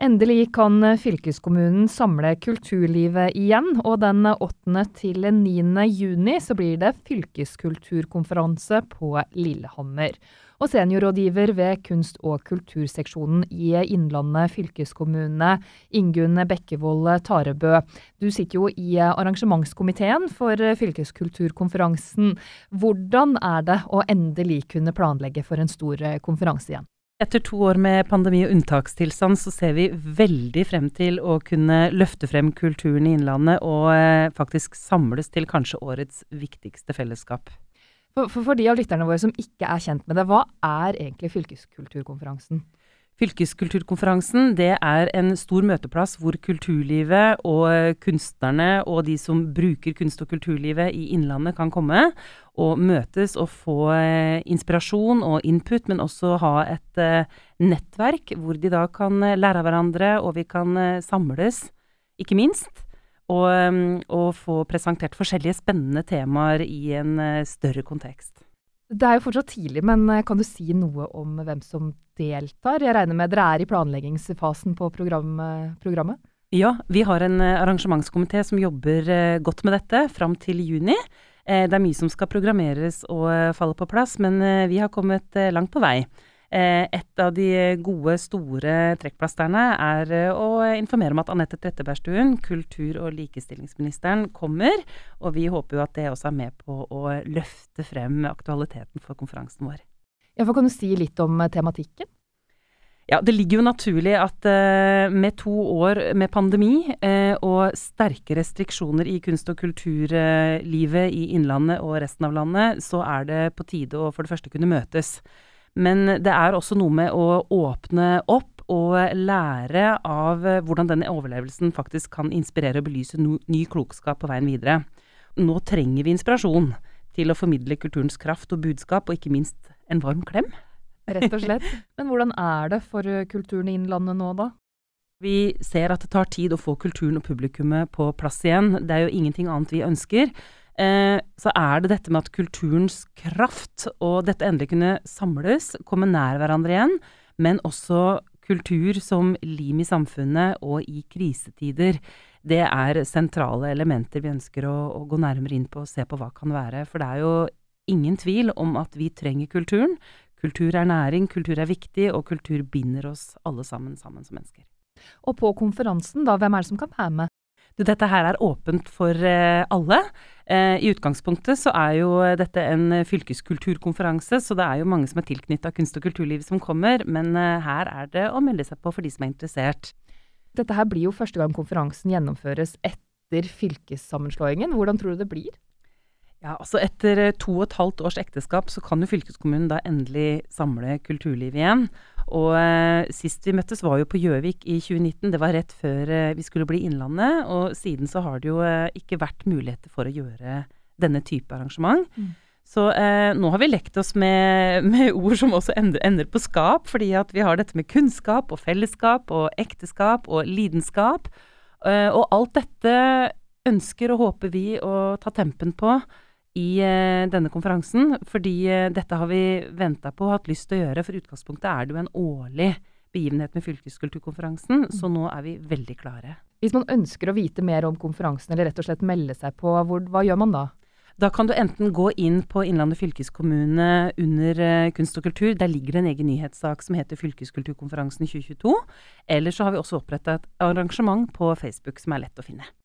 Endelig kan fylkeskommunen samle kulturlivet igjen, og den 8. til 9. juni så blir det fylkeskulturkonferanse på Lillehammer. Og seniorrådgiver ved kunst- og kulturseksjonen i Innlandet fylkeskommune, Ingunn Bekkevold Tarebø. Du sitter jo i arrangementskomiteen for fylkeskulturkonferansen. Hvordan det å endelig kunne planlegge for en stor konferanse igjen? Etter 2 år med pandemi og unntakstilstand så ser vi veldig frem til å kunne løfte frem kulturen i Innlandet og faktisk samles til kanskje årets viktigste fellesskap. For de av lytterne våre som ikke kjent med det, hva egentlig fylkeskulturkonferansen? Fylkeskulturkonferansen, det en stor møteplass hvor kulturlivet og kunstnerne og de som bruker kunst- og kulturlivet i Innlandet kan komme og møtes og få inspirasjon og input, men også ha et nettverk hvor de da kan lære av hverandre, og vi kan samles, ikke minst, og få presentert forskjellige spennende temaer i en større kontekst. Det jo fortsatt tidlig, men kan du si noe om hvem som deltar? Jeg regner med dere i planleggingsfasen på programmet? Ja, vi har en arrangementskomité som jobber godt med dette frem til juni. Det mye som skal programmeres og falle på plass, men vi har kommet langt på vei. Et av de gode, store trekkplasterne å informere om at Anette Trettebergstuen, kultur- og likestillingsministeren, kommer, og vi håper jo at det også med på å løfte frem aktualiteten for konferansen vår. Ja, for kan du si litt om tematikken? Ja, det ligger jo naturlig at med 2 år med pandemi og sterke restriksjoner i kunst- og kulturlivet i Innlandet og resten av landet, så det på tide å for det første kunne møtes. Men det også noe med å åpne opp og lære av hvordan denne overlevelsen faktisk kan inspirere og belyse ny klokskap på veien videre. Nå trenger vi inspirasjon til å formidle kulturens kraft og budskap, og ikke minst en varm klem. Rett og slett. Men hvordan det for kulturen i Innlandet nå da? Vi ser at det tar tid å få kulturen og publikummet på plass igjen. Det jo ingenting annet vi ønsker. Så det dette med at kulturens kraft og dette endelig kunne samles, komme nær hverandre igjen, men også kultur som lim i samfunnet og i krisetider. Det sentrale elementer vi ønsker å gå nærmere inn på og se på hva kan være. For det jo ingen tvil om at vi trenger kulturen. Kultur næring, kultur viktig, og kultur binder oss alle sammen som mennesker. Og på konferansen da, hvem det som kan være med? Dette her åpent for alle. I utgangspunktet så jo dette en fylkeskulturkonferanse, så det jo mange som tilknyttet kunst- og kulturlivet som kommer, men her det å melde seg på for de som interessert. Dette her blir jo første gang konferansen gjennomføres etter fylkessammenslåingen. Hvordan tror du det blir? Ja, altså etter 2,5 års ekteskap så kan jo fylkeskommunen da endelig samle kulturlivet igjen. Og sist vi møttes var jo på Gjøvik i 2019, det var rett før vi skulle bli Innlandet, og siden så har det jo ikke vært muligheter for å gjøre denne type arrangement. Så nå har vi lekt oss med ord som også ender på skap, fordi at vi har dette med kunnskap og fellesskap og ekteskap og lidenskap. Og alt dette ønsker og håper vi å ta tempen på i denne konferansen, fordi dette har vi ventet på og hatt lyst til å gjøre, for utgangspunktet det jo en årlig begivenhet med fylkeskulturkonferansen, så nå vi veldig klare. Hvis man ønsker å vite mer om konferansen, eller rett og slett melde seg på, hva gjør man da? Da kan du enten gå inn på Innlandet fylkeskommune under kunst og kultur, der ligger en egen nyhetssak som heter Fylkeskulturkonferansen 2022, eller så har vi også opprettet et arrangement på Facebook som lett å finne.